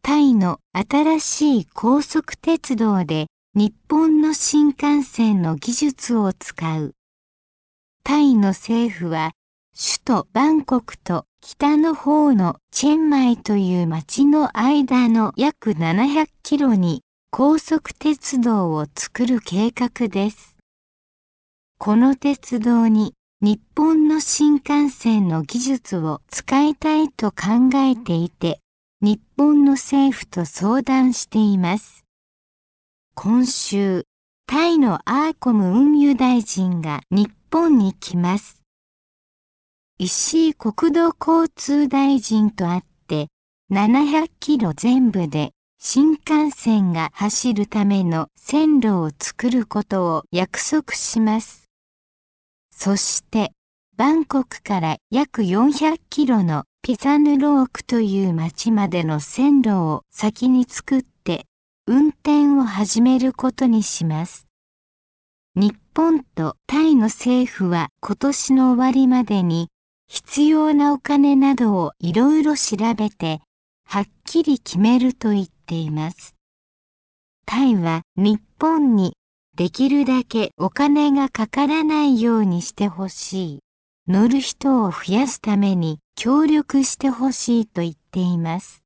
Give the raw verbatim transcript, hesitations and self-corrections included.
タイの新しい高速鉄道で日本の新幹線の技術を使う。タイの政府は首都バンコクと北の方のチェンマイという町の間の約ななひゃくキロに高速鉄道を作る計画です。この鉄道に日本の新幹線の技術を使いたいと考えていて、日本の政府と相談しています。今週、タイのアーコム運輸大臣が日本に来ます。石井国土交通大臣と会って、ななひゃくキロ全部で新幹線が走るための線路を作ることを約束します。そして、バンコクから約よんひゃくキロのピサヌロークという町までの線路を先に作って運転を始めることにします。日本とタイの政府は今年の終わりまでに必要なお金などをいろいろ調べてはっきり決めると言っています。タイは日本にできるだけお金がかからないようにしてほしい。乗る人を増やすために協力してほしいと言っています。